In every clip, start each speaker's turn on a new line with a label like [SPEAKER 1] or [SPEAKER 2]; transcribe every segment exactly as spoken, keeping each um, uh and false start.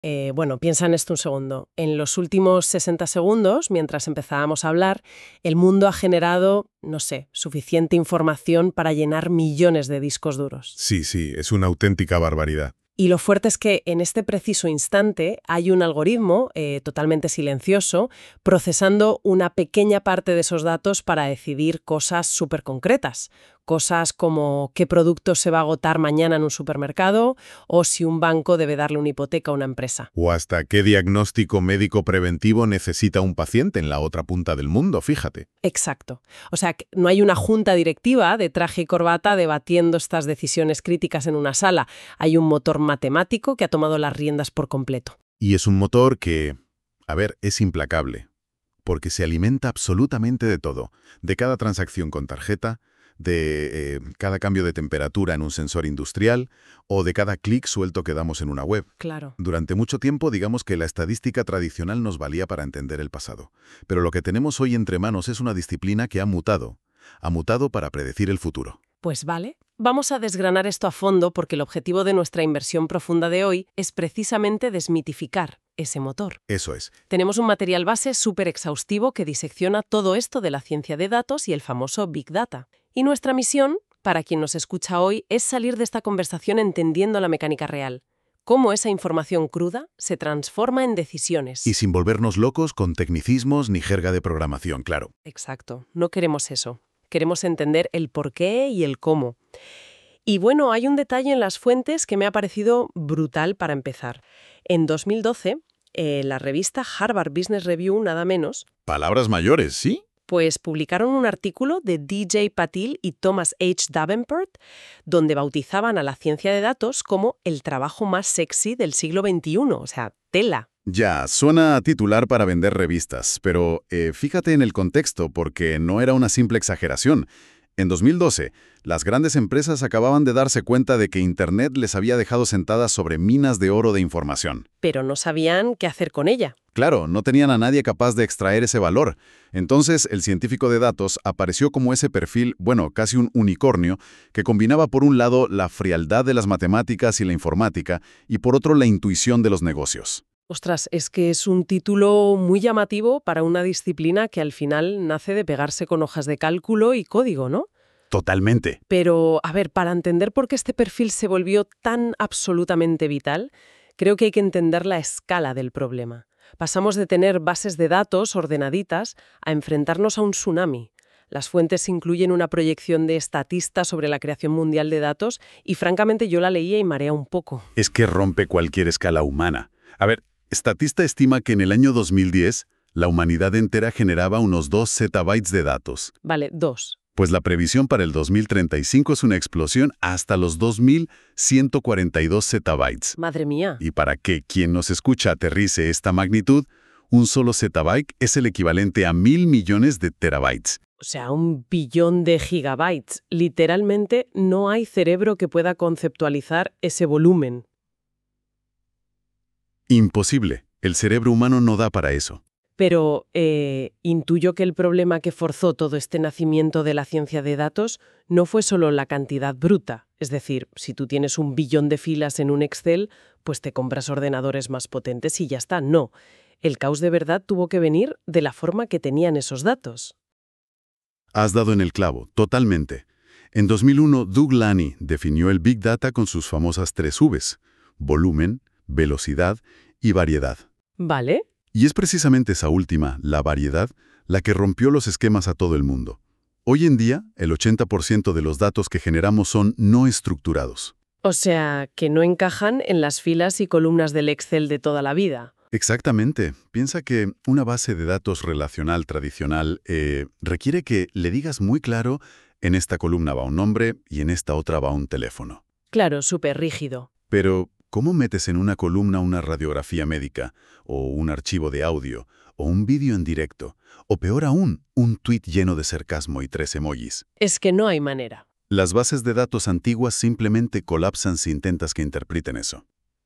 [SPEAKER 1] Eh, bueno, piensa en esto un segundo. En los últimos sesenta segundos, mientras empezábamos a hablar, el mundo ha generado, no sé, suficiente información para llenar millones de discos duros.
[SPEAKER 2] Sí, sí, es una auténtica barbaridad.
[SPEAKER 1] Y lo fuerte es que en este preciso instante hay un algoritmo eh, totalmente silencioso procesando una pequeña parte de esos datos para decidir cosas súper concretas. Cosas como qué producto se va a agotar mañana en un supermercado o si un banco debe darle una hipoteca a una empresa.
[SPEAKER 2] O hasta qué diagnóstico médico preventivo necesita un paciente en la otra punta del mundo, fíjate.
[SPEAKER 1] Exacto. O sea, que no hay una junta directiva de traje y corbata debatiendo estas decisiones críticas en una sala. Hay un motor matemático que ha tomado las riendas por completo.
[SPEAKER 2] Y es un motor que, a ver, es implacable, porque se alimenta absolutamente de todo, de cada transacción con tarjeta, de eh, cada cambio de temperatura en un sensor industrial o de cada clic suelto que damos en una web.
[SPEAKER 1] Claro.
[SPEAKER 2] Durante mucho tiempo, digamos que la estadística tradicional nos valía para entender el pasado. Pero lo que tenemos hoy entre manos es una disciplina que ha mutado. Ha mutado para predecir el futuro.
[SPEAKER 1] Pues vale. Vamos a desgranar esto a fondo porque el objetivo de nuestra inversión profunda de hoy es precisamente desmitificar ese motor.
[SPEAKER 2] Eso es.
[SPEAKER 1] Tenemos un material base súper exhaustivo que disecciona todo esto de la ciencia de datos y el famoso Big Data. Y nuestra misión, para quien nos escucha hoy, es salir de esta conversación entendiendo la mecánica real. Cómo esa información cruda se transforma en decisiones.
[SPEAKER 2] Y sin volvernos locos con tecnicismos ni jerga de programación, claro.
[SPEAKER 1] Exacto. No queremos eso. Queremos entender el por qué y el cómo. Y bueno, hay un detalle en las fuentes que me ha parecido brutal para empezar. En dos mil doce, eh, la revista Harvard Business Review, nada menos,
[SPEAKER 2] Palabras mayores, ¿sí?
[SPEAKER 1] pues publicaron un artículo de D J Patil y Thomas H. Davenport, donde bautizaban a la ciencia de datos como el trabajo más sexy del siglo veintiuno, o sea, tela.
[SPEAKER 2] Ya, suena a titular para vender revistas, pero eh, fíjate en el contexto, porque no era una simple exageración. En dos mil doce, las grandes empresas acababan de darse cuenta de que Internet les había dejado sentadas sobre minas de oro de información.
[SPEAKER 1] Pero no sabían qué hacer con ella.
[SPEAKER 2] Claro, no tenían a nadie capaz de extraer ese valor. Entonces, el científico de datos apareció como ese perfil, bueno, casi un unicornio, que combinaba por un lado la frialdad de las matemáticas y la informática, y por otro la intuición de los negocios.
[SPEAKER 1] Ostras, es que es un título muy llamativo para una disciplina que al final nace de pegarse con hojas de cálculo y código, ¿no?
[SPEAKER 2] Totalmente.
[SPEAKER 1] Pero, a ver, para entender por qué este perfil se volvió tan absolutamente vital, creo que hay que entender la escala del problema. Pasamos de tener bases de datos ordenaditas a enfrentarnos a un tsunami. Las fuentes incluyen una proyección de Statista sobre la creación mundial de datos y, francamente, yo la leía y marea un poco.
[SPEAKER 2] Es que rompe cualquier escala humana. A ver, Statista estima que en el año dos mil diez, la humanidad entera generaba unos dos zettabytes de datos.
[SPEAKER 1] Vale, dos.
[SPEAKER 2] Pues la previsión para el dos mil treinta y cinco es una explosión hasta los dos mil ciento cuarenta y dos zettabytes.
[SPEAKER 1] Madre mía.
[SPEAKER 2] Y para que quien nos escucha aterrice esta magnitud, un solo zettabyte es el equivalente a mil millones de terabytes.
[SPEAKER 1] O sea, un billón de gigabytes. Literalmente no hay cerebro que pueda conceptualizar ese volumen.
[SPEAKER 2] Imposible. El cerebro humano no da para eso.
[SPEAKER 1] Pero eh, intuyo que el problema que forzó todo este nacimiento de la ciencia de datos no fue solo la cantidad bruta. Es decir, si tú tienes un billón de filas en un Excel, pues te compras ordenadores más potentes y ya está. No. El caos de verdad tuvo que venir de la forma que tenían esos datos.
[SPEAKER 2] Has dado en el clavo, totalmente. En dos mil uno, Doug Laney definió el Big Data con sus famosas tres Vs: volumen, velocidad y variedad.
[SPEAKER 1] ¿Vale?
[SPEAKER 2] Y es precisamente esa última, la variedad, la que rompió los esquemas a todo el mundo. Hoy en día, el ochenta por ciento de los datos que generamos son no estructurados.
[SPEAKER 1] O sea, que no encajan en las filas y columnas del Excel de toda la vida.
[SPEAKER 2] Exactamente. Piensa que una base de datos relacional tradicional eh, requiere que le digas muy claro, en esta columna va un nombre y en esta otra va un teléfono.
[SPEAKER 1] Claro, súper rígido.
[SPEAKER 2] Pero, ¿cómo metes en una columna una radiografía médica, o un archivo de audio, o un vídeo en directo, o peor aún, un tuit lleno de sarcasmo y tres emojis?
[SPEAKER 1] Es que no hay manera.
[SPEAKER 2] Las bases de datos antiguas simplemente colapsan si intentas que interpreten eso.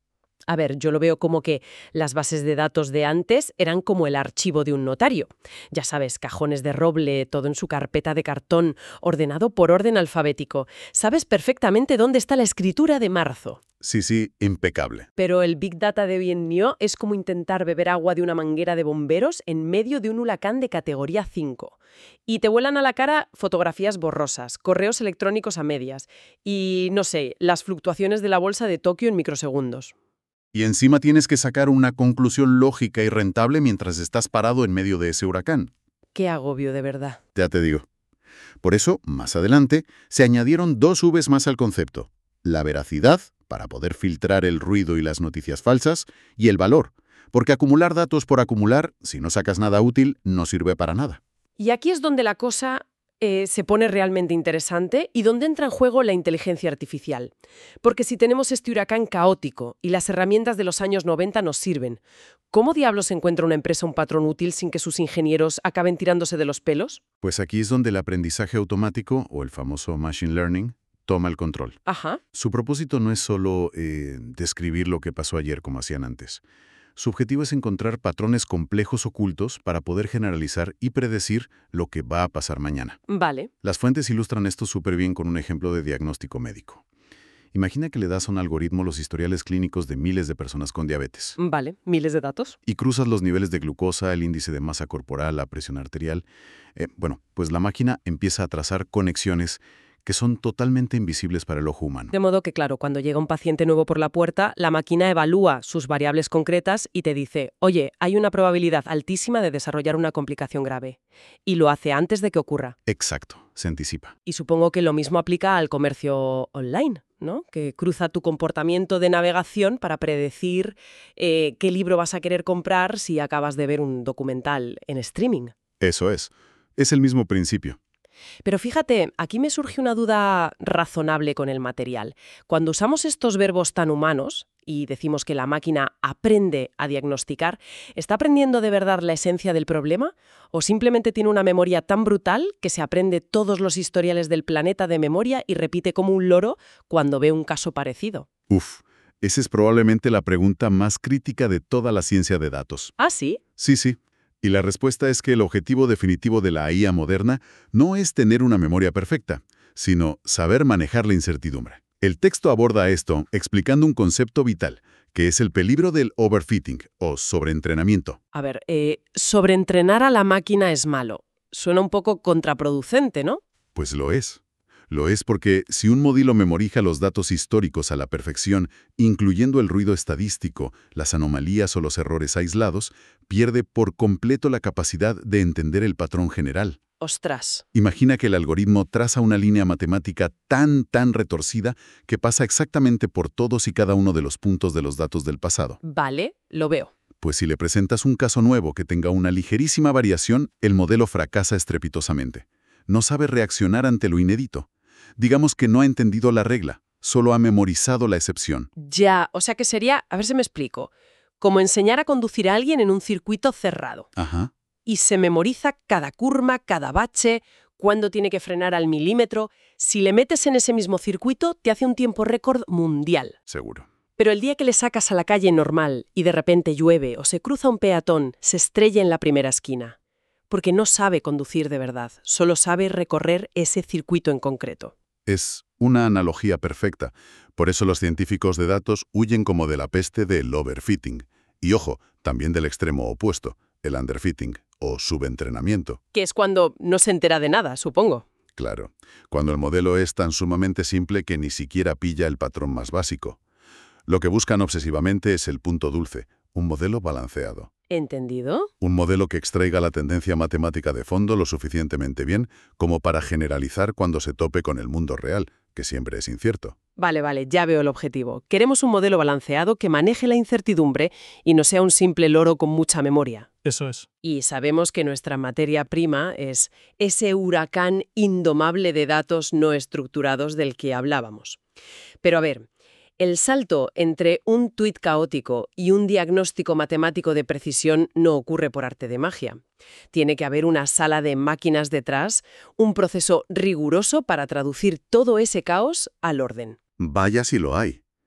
[SPEAKER 1] A ver, yo lo veo como que las bases de datos de antes eran como el archivo de un notario. Ya sabes, cajones de roble, todo en su carpeta de cartón, ordenado por orden alfabético. Sabes perfectamente dónde está la escritura de marzo.
[SPEAKER 2] Sí, sí, impecable.
[SPEAKER 1] Pero el Big Data de hoy en día es como intentar beber agua de una manguera de bomberos en medio de un huracán de categoría cinco. Y te vuelan a la cara fotografías borrosas, correos electrónicos a medias y, no sé, las fluctuaciones de la bolsa de Tokio en microsegundos.
[SPEAKER 2] Y encima tienes que sacar una conclusión lógica y rentable mientras estás parado en medio de ese huracán.
[SPEAKER 1] Qué agobio, de verdad.
[SPEAKER 2] Ya te digo. Por eso, más adelante, se añadieron dos Vs más al concepto. La veracidad, para poder filtrar el ruido y las noticias falsas, y el valor, porque acumular datos por acumular, si no sacas nada útil, no sirve para nada.
[SPEAKER 1] Y aquí es donde la cosa eh, se pone realmente interesante y donde entra en juego la inteligencia artificial. Porque si tenemos este huracán caótico y las herramientas de los años noventa nos sirven, ¿cómo diablos encuentra una empresa un patrón útil sin que sus ingenieros acaben tirándose de los pelos?
[SPEAKER 2] Pues aquí es donde el aprendizaje automático, o el famoso machine learning, toma el control.
[SPEAKER 1] Ajá.
[SPEAKER 2] Su propósito no es solo eh, describir lo que pasó ayer como hacían antes. Su objetivo es encontrar patrones complejos ocultos para poder generalizar y predecir lo que va a pasar mañana.
[SPEAKER 1] Vale.
[SPEAKER 2] Las fuentes ilustran esto súper bien con un ejemplo de diagnóstico médico. Imagina que le das a un algoritmo los historiales clínicos de miles de personas con diabetes.
[SPEAKER 1] Vale. Miles de datos.
[SPEAKER 2] Y cruzas los niveles de glucosa, el índice de masa corporal, la presión arterial. Eh, bueno, pues la máquina empieza a trazar conexiones que son totalmente invisibles para el ojo humano.
[SPEAKER 1] De modo que, claro, cuando llega un paciente nuevo por la puerta, la máquina evalúa sus variables concretas y te dice, oye, hay una probabilidad altísima de desarrollar una complicación grave. Y lo hace antes de que ocurra.
[SPEAKER 2] Exacto, se anticipa.
[SPEAKER 1] Y supongo que lo mismo aplica al comercio online, ¿no? Que cruza tu comportamiento de navegación para predecir eh, qué libro vas a querer comprar si acabas de ver un documental en streaming.
[SPEAKER 2] Eso es. Es el mismo principio.
[SPEAKER 1] Pero fíjate, aquí me surge una duda razonable con el material. Cuando usamos estos verbos tan humanos y decimos que la máquina aprende a diagnosticar, ¿está aprendiendo de verdad la esencia del problema? ¿O simplemente tiene una memoria tan brutal que se aprende todos los historiales del planeta de memoria y repite como un loro cuando ve un caso parecido?
[SPEAKER 2] Uf, esa es probablemente la pregunta más crítica de toda la ciencia de datos.
[SPEAKER 1] ¿Ah, sí?
[SPEAKER 2] Sí, sí. Y la respuesta es que el objetivo definitivo de la I A moderna no es tener una memoria perfecta, sino saber manejar la incertidumbre. El texto aborda esto explicando un concepto vital, que es el peligro del overfitting o sobreentrenamiento.
[SPEAKER 1] A ver, eh, sobreentrenar a la máquina es malo. Suena un poco contraproducente, ¿no?
[SPEAKER 2] Pues lo es. Lo es porque si un modelo memoriza los datos históricos a la perfección, incluyendo el ruido estadístico, las anomalías o los errores aislados, pierde por completo la capacidad de entender el patrón general.
[SPEAKER 1] Ostras.
[SPEAKER 2] Imagina que el algoritmo traza una línea matemática tan, tan retorcida que pasa exactamente por todos y cada uno de los puntos de los datos del pasado.
[SPEAKER 1] Vale, lo veo.
[SPEAKER 2] Pues si le presentas un caso nuevo que tenga una ligerísima variación, el modelo fracasa estrepitosamente. No sabe reaccionar ante lo inédito. Digamos que no ha entendido la regla, solo ha memorizado la excepción.
[SPEAKER 1] Ya, o sea que sería, a ver si me explico, como enseñar a conducir a alguien en un circuito cerrado.
[SPEAKER 2] Ajá.
[SPEAKER 1] Y se memoriza cada curva, cada bache, cuándo tiene que frenar al milímetro. Si le metes en ese mismo circuito, te hace un tiempo récord mundial.
[SPEAKER 2] Seguro.
[SPEAKER 1] Pero el día que le sacas a la calle normal y de repente llueve o se cruza un peatón, se estrella en la primera esquina. Porque no sabe conducir de verdad, solo sabe recorrer ese circuito en concreto.
[SPEAKER 2] Es una analogía perfecta. Por eso los científicos de datos huyen como de la peste del overfitting. Y ojo, también del extremo opuesto, el underfitting o subentrenamiento.
[SPEAKER 1] Que es cuando no se entera de nada, supongo.
[SPEAKER 2] Claro, cuando el modelo es tan sumamente simple que ni siquiera pilla el patrón más básico. Lo que buscan obsesivamente es el punto dulce, un modelo balanceado.
[SPEAKER 1] ¿Entendido?
[SPEAKER 2] Un modelo que extraiga la tendencia matemática de fondo lo suficientemente bien como para generalizar cuando se tope con el mundo real, que siempre es incierto.
[SPEAKER 1] Vale, vale, ya veo el objetivo. Queremos un modelo balanceado que maneje la incertidumbre y no sea un simple loro con mucha memoria.
[SPEAKER 3] Eso es.
[SPEAKER 1] Y sabemos que nuestra materia prima es ese huracán indomable de datos no estructurados del que hablábamos. Pero a ver, el salto entre un tuit caótico y un diagnóstico matemático de precisión no ocurre por arte de magia. Tiene que haber una sala de máquinas detrás, un proceso riguroso para traducir todo ese caos al orden.
[SPEAKER 2] Vaya si lo hay.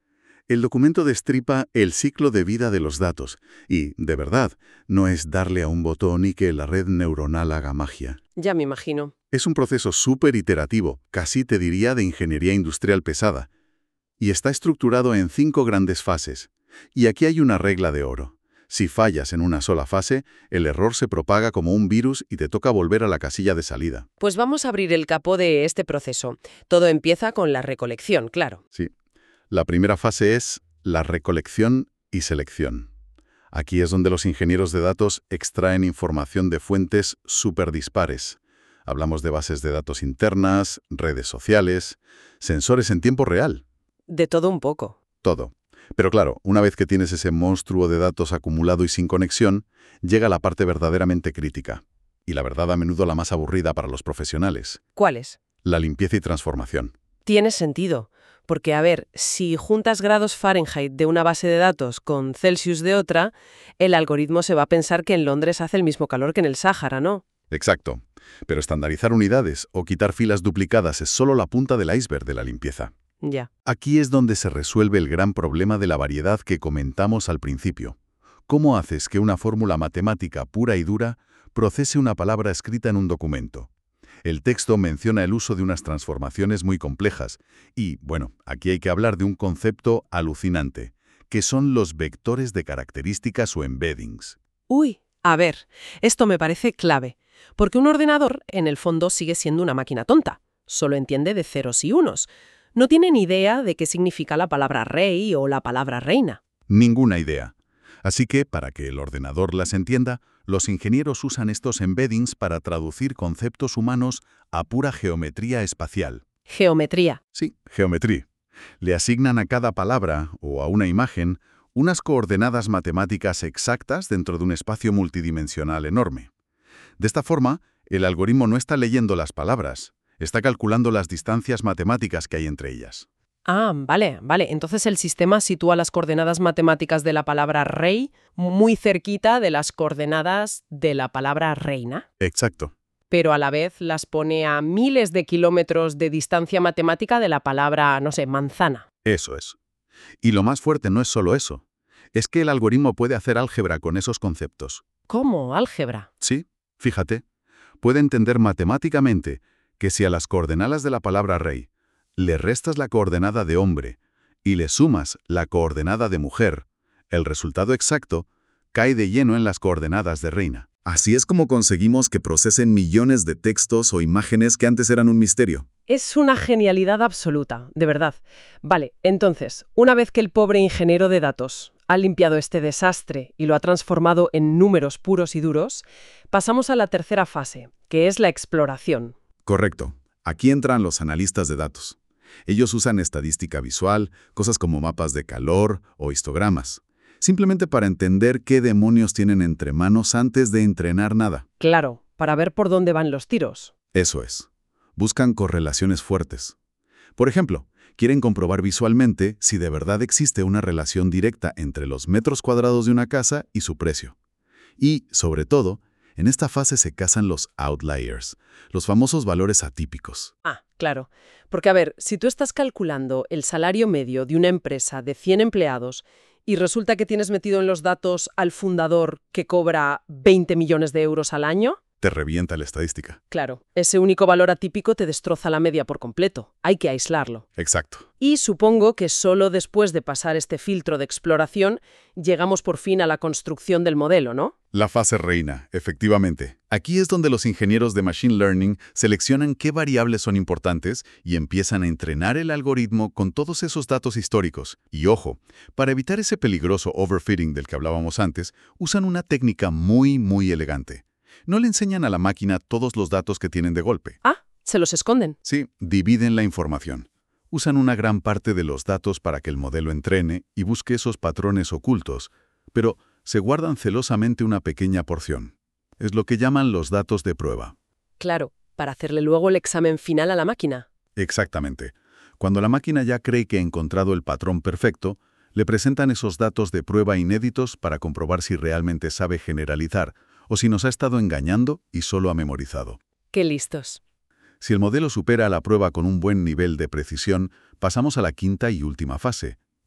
[SPEAKER 2] El documento destripa el ciclo de vida de los datos y, de verdad, no es darle a un botón y que la red neuronal haga magia.
[SPEAKER 1] Ya me imagino.
[SPEAKER 2] Es un proceso súper iterativo, casi te diría de ingeniería industrial pesada, y está estructurado en cinco grandes fases. Y aquí hay una regla de oro. Si fallas en una sola fase, el error se propaga como un virus y te toca volver a la casilla de salida.
[SPEAKER 1] Pues vamos a abrir el capó de este proceso. Todo empieza con la recolección, claro.
[SPEAKER 2] Sí. La primera fase es la recolección y selección. Aquí es donde los ingenieros de datos extraen información de fuentes súper dispares. Hablamos de bases de datos internas, redes sociales, sensores en tiempo real.
[SPEAKER 1] De todo un poco.
[SPEAKER 2] Todo. Pero claro, una vez que tienes ese monstruo de datos acumulado y sin conexión, llega la parte verdaderamente crítica. Y la verdad a menudo la más aburrida para los profesionales.
[SPEAKER 1] ¿Cuál es?
[SPEAKER 2] La limpieza y transformación.
[SPEAKER 1] Tiene sentido. Porque, a ver, si juntas grados Fahrenheit de una base de datos con Celsius de otra, el algoritmo se va a pensar que en Londres hace el mismo calor que en el Sáhara, ¿no?
[SPEAKER 2] Exacto. Pero estandarizar unidades o quitar filas duplicadas es solo la punta del iceberg de la limpieza.
[SPEAKER 1] Ya.
[SPEAKER 2] Aquí es donde se resuelve el gran problema de la variedad que comentamos al principio. ¿Cómo haces que una fórmula matemática pura y dura procese una palabra escrita en un documento? El texto menciona el uso de unas transformaciones muy complejas y, bueno, aquí hay que hablar de un concepto alucinante, que son los vectores de características o embeddings.
[SPEAKER 1] Uy, a ver, esto me parece clave, porque un ordenador, en el fondo, sigue siendo una máquina tonta. Solo entiende de ceros y unos. No tiene ni idea de qué significa la palabra rey o la palabra reina.
[SPEAKER 2] Ninguna idea. Así que, para que el ordenador las entienda, los ingenieros usan estos embeddings para traducir conceptos humanos a pura geometría espacial.
[SPEAKER 1] Geometría.
[SPEAKER 2] Sí, geometría. Le asignan a cada palabra, o a una imagen, unas coordenadas matemáticas exactas dentro de un espacio multidimensional enorme. De esta forma, el algoritmo no está leyendo las palabras, está calculando las distancias matemáticas que hay entre ellas.
[SPEAKER 1] Ah, vale, vale. Entonces el sistema sitúa las coordenadas matemáticas de la palabra rey muy cerquita de las coordenadas de la palabra reina.
[SPEAKER 2] Exacto.
[SPEAKER 1] Pero a la vez las pone a miles de kilómetros de distancia matemática de la palabra, no sé, manzana.
[SPEAKER 2] Eso es. Y lo más fuerte no es solo eso. Es que el algoritmo puede hacer álgebra con esos conceptos.
[SPEAKER 1] ¿Cómo? ¿Álgebra?
[SPEAKER 2] Sí, fíjate. Puede entender matemáticamente que si a las coordenadas de la palabra rey le restas la coordenada de hombre y le sumas la coordenada de mujer, el resultado exacto cae de lleno en las coordenadas de reina. Así es como conseguimos que procesen millones de textos o imágenes que antes eran un misterio.
[SPEAKER 1] Es una genialidad absoluta, de verdad. Vale, entonces, una vez que el pobre ingeniero de datos ha limpiado este desastre y lo ha transformado en números puros y duros, pasamos a la tercera fase, que es la exploración.
[SPEAKER 2] Correcto. Aquí entran los analistas de datos. Ellos usan estadística visual, cosas como mapas de calor o histogramas, simplemente para entender qué demonios tienen entre manos antes de entrenar nada.
[SPEAKER 1] Claro, para ver por dónde van los tiros.
[SPEAKER 2] Eso es. Buscan correlaciones fuertes. Por ejemplo, quieren comprobar visualmente si de verdad existe una relación directa entre los metros cuadrados de una casa y su precio. Y, sobre todo, en esta fase se casan los outliers, los famosos valores atípicos.
[SPEAKER 1] Ah, claro. Porque, a ver, si tú estás calculando el salario medio de una empresa de cien empleados y resulta que tienes metido en los datos al fundador que cobra veinte millones de euros al año,
[SPEAKER 2] Te revienta la estadística.
[SPEAKER 1] claro, ese único valor atípico te destroza la media por completo. Hay que aislarlo.
[SPEAKER 2] Exacto.
[SPEAKER 1] Y supongo que solo después de pasar este filtro de exploración llegamos por fin a la construcción del modelo, ¿no?
[SPEAKER 2] La fase reina, efectivamente. Aquí es donde los ingenieros de Machine Learning seleccionan qué variables son importantes y empiezan a entrenar el algoritmo con todos esos datos históricos. Y ojo, para evitar ese peligroso overfitting del que hablábamos antes, usan una técnica muy, muy elegante. No le enseñan a la máquina todos los datos que tienen de golpe.
[SPEAKER 1] Ah, se los esconden.
[SPEAKER 2] Sí, dividen la información. Usan una gran parte de los datos para que el modelo entrene y busque esos patrones ocultos, pero se guardan celosamente una pequeña porción. Es lo que llaman los datos de prueba.
[SPEAKER 1] Claro, para hacerle luego el examen final a la máquina.
[SPEAKER 2] Exactamente. Cuando la máquina ya cree que ha encontrado el patrón perfecto, le presentan esos datos de prueba inéditos para comprobar si realmente sabe generalizar o si nos ha estado engañando y solo ha memorizado.
[SPEAKER 1] ¡Qué listos!
[SPEAKER 2] Si el modelo supera la prueba con un buen nivel de precisión, pasamos a la quinta y última fase,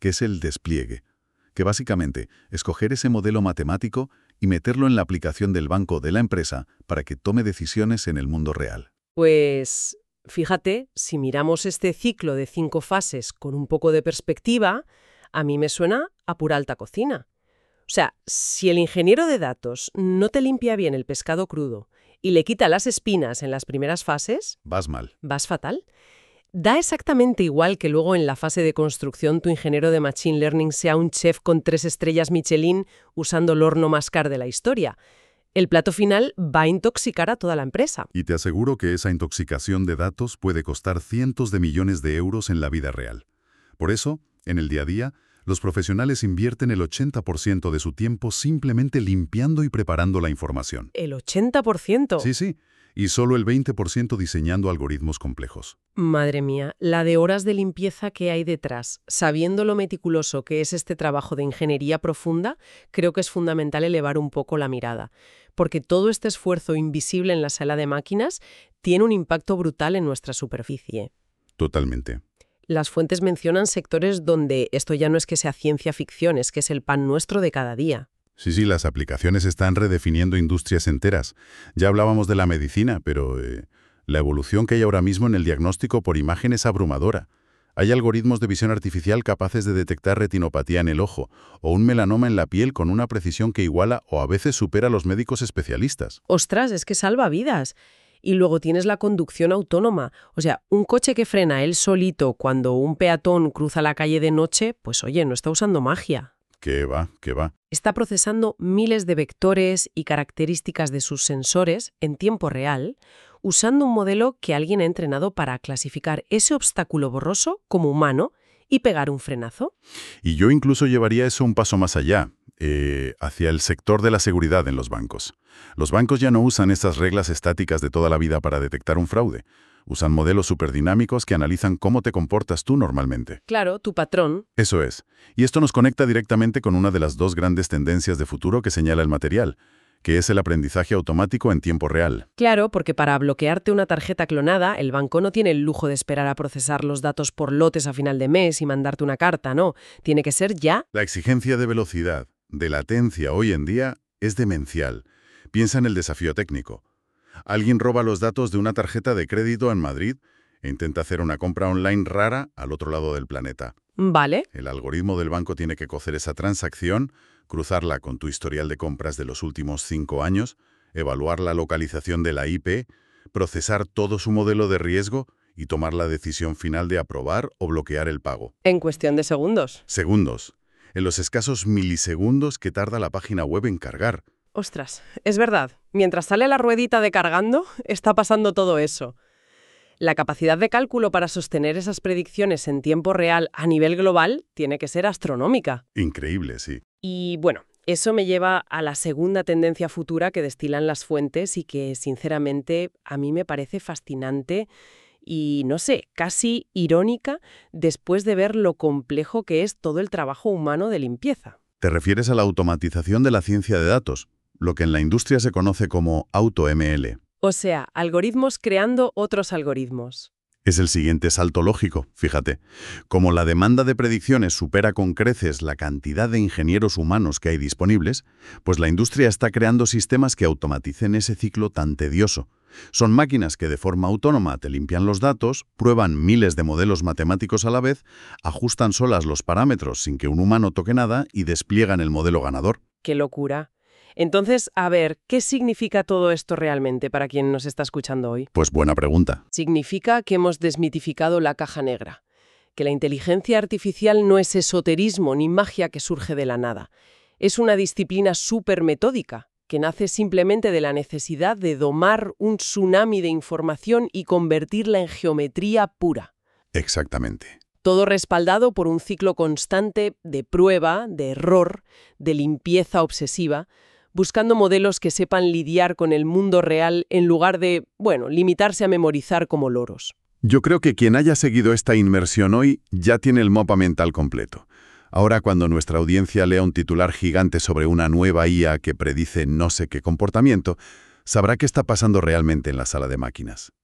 [SPEAKER 2] que es el despliegue, que básicamente es coger ese modelo matemático y meterlo en la aplicación del banco de la empresa para que tome decisiones en el mundo real.
[SPEAKER 1] Pues fíjate, si miramos este ciclo de cinco fases con un poco de perspectiva, a mí me suena a pura alta cocina. O sea, si el ingeniero de datos no te limpia bien el pescado crudo y le quita las espinas en las primeras fases,
[SPEAKER 2] Vas mal.
[SPEAKER 1] vas fatal. Da exactamente igual que luego en la fase de construcción tu ingeniero de Machine Learning sea un chef con tres estrellas Michelin usando el horno más caro de la historia. El plato final va a intoxicar a toda la empresa.
[SPEAKER 2] Y te aseguro que esa intoxicación de datos puede costar cientos de millones de euros en la vida real. Por eso, en el día a día, los profesionales invierten el ochenta por ciento de su tiempo simplemente limpiando y preparando la información.
[SPEAKER 1] ¿El ochenta por ciento?
[SPEAKER 2] Sí, sí. Y solo el veinte por ciento diseñando algoritmos complejos.
[SPEAKER 1] Madre mía, la de horas de limpieza que hay detrás. Sabiendo lo meticuloso que es este trabajo de ingeniería profunda, creo que es fundamental elevar un poco la mirada. Porque todo este esfuerzo invisible en la sala de máquinas tiene un impacto brutal en nuestra superficie.
[SPEAKER 2] Totalmente.
[SPEAKER 1] Las fuentes mencionan sectores donde esto ya no es que sea ciencia ficción, es que es el pan nuestro de cada día.
[SPEAKER 2] Sí, sí, las aplicaciones están redefiniendo industrias enteras. Ya hablábamos de la medicina, pero eh, la evolución que hay ahora mismo en el diagnóstico por imagen es abrumadora. Hay algoritmos de visión artificial capaces de detectar retinopatía en el ojo o un melanoma en la piel con una precisión que iguala o a veces supera a los médicos especialistas.
[SPEAKER 1] ¡Ostras, es que salva vidas! Y luego tienes la conducción autónoma. O sea, un coche que frena él solito cuando un peatón cruza la calle de noche, pues oye, no está usando magia.
[SPEAKER 2] ¿Qué va? ¿Qué va?
[SPEAKER 1] Está procesando miles de vectores y características de sus sensores en tiempo real, usando un modelo que alguien ha entrenado para clasificar ese obstáculo borroso como humano y pegar un frenazo.
[SPEAKER 2] Y yo incluso llevaría eso un paso más allá, eh, hacia el sector de la seguridad en los bancos. Los bancos ya no usan estas reglas estáticas de toda la vida para detectar un fraude. Usan modelos superdinámicos que analizan cómo te comportas tú normalmente.
[SPEAKER 1] Claro, tu patrón.
[SPEAKER 2] Eso es. Y esto nos conecta directamente con una de las dos grandes tendencias de futuro que señala el material, que es el aprendizaje automático en tiempo real.
[SPEAKER 1] Claro, porque para bloquearte una tarjeta clonada, el banco no tiene el lujo de esperar a procesar los datos por lotes a final de mes y mandarte una carta, no. Tiene que ser ya.
[SPEAKER 2] La exigencia de velocidad, de latencia hoy en día, es demencial. Piensa en el desafío técnico. Alguien roba los datos de una tarjeta de crédito en Madrid e intenta hacer una compra online rara al otro lado del planeta.
[SPEAKER 1] Vale.
[SPEAKER 2] El algoritmo del banco tiene que coger esa transacción, cruzarla con tu historial de compras de los últimos cinco años, evaluar la localización de la I P, procesar todo su modelo de riesgo y tomar la decisión final de aprobar o bloquear el pago.
[SPEAKER 1] En cuestión de segundos.
[SPEAKER 2] Segundos. En los escasos milisegundos que tarda la página web en cargar.
[SPEAKER 1] Ostras, es verdad. Mientras sale la ruedita de cargando, está pasando todo eso. La capacidad de cálculo para sostener esas predicciones en tiempo real a nivel global tiene que ser astronómica.
[SPEAKER 2] Increíble, sí.
[SPEAKER 1] Y bueno, eso me lleva a la segunda tendencia futura que destilan las fuentes y que, sinceramente, a mí me parece fascinante y, no sé, casi irónica después de ver lo complejo que es todo el trabajo humano de limpieza.
[SPEAKER 2] ¿Te refieres a la automatización de la ciencia de datos? Lo que en la industria se conoce como auto-M L.
[SPEAKER 1] O sea, algoritmos creando otros algoritmos.
[SPEAKER 2] Es el siguiente salto lógico, fíjate. Como la demanda de predicciones supera con creces la cantidad de ingenieros humanos que hay disponibles, pues la industria está creando sistemas que automaticen ese ciclo tan tedioso. Son máquinas que de forma autónoma te limpian los datos, prueban miles de modelos matemáticos a la vez, ajustan solas los parámetros sin que un humano toque nada y despliegan el modelo ganador.
[SPEAKER 1] ¡Qué locura! Entonces, a ver, ¿qué significa todo esto realmente para quien nos está escuchando hoy?
[SPEAKER 2] Pues buena pregunta.
[SPEAKER 1] Significa que hemos desmitificado la caja negra, que la inteligencia artificial no es esoterismo ni magia que surge de la nada. Es una disciplina súper metódica, que nace simplemente de la necesidad de domar un tsunami de información y convertirla en geometría pura.
[SPEAKER 2] Exactamente.
[SPEAKER 1] Todo respaldado por un ciclo constante de prueba, de error, de limpieza obsesiva, buscando modelos que sepan lidiar con el mundo real en lugar de, bueno, limitarse a memorizar como loros.
[SPEAKER 2] Yo creo que quien haya seguido esta inmersión hoy ya tiene el mapa mental completo. Ahora, cuando nuestra audiencia lea un titular gigante sobre una nueva I A que predice no sé qué comportamiento, sabrá qué está pasando realmente en la sala de máquinas.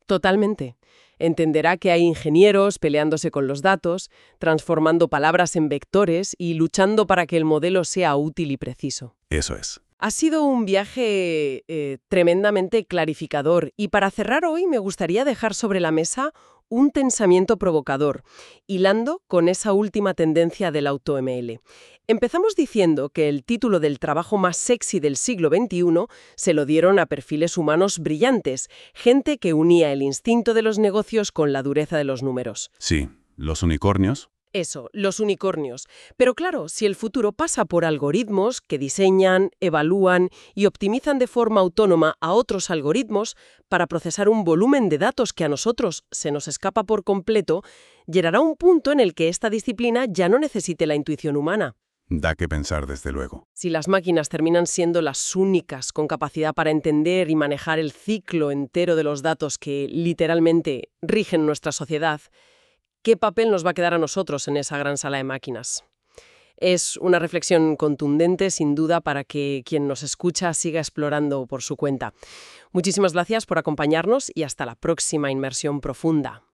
[SPEAKER 1] Totalmente. Entenderá que hay ingenieros peleándose con los datos, transformando palabras en vectores y luchando para que el modelo sea útil y preciso.
[SPEAKER 2] Eso es.
[SPEAKER 1] Ha sido un viaje eh, tremendamente clarificador y para cerrar hoy me gustaría dejar sobre la mesa un pensamiento provocador, hilando con esa última tendencia del AutoML. L. Empezamos diciendo que el título del trabajo más sexy del siglo veintiuno se lo dieron a perfiles humanos brillantes, gente que unía el instinto de los negocios con la dureza de los números.
[SPEAKER 2] Sí, los unicornios.
[SPEAKER 1] Eso, los unicornios. Pero claro, si el futuro pasa por algoritmos que diseñan, evalúan y optimizan de forma autónoma a otros algoritmos para procesar un volumen de datos que a nosotros se nos escapa por completo, llegará un punto en el que esta disciplina ya no necesite la intuición humana.
[SPEAKER 2] Da que pensar, desde luego.
[SPEAKER 1] Si las máquinas terminan siendo las únicas con capacidad para entender y manejar el ciclo entero de los datos que literalmente rigen nuestra sociedad, ¿qué papel nos va a quedar a nosotros en esa gran sala de máquinas? Es una reflexión contundente, sin duda, para que quien nos escucha siga explorando por su cuenta. Muchísimas gracias por acompañarnos y hasta la próxima inmersión profunda.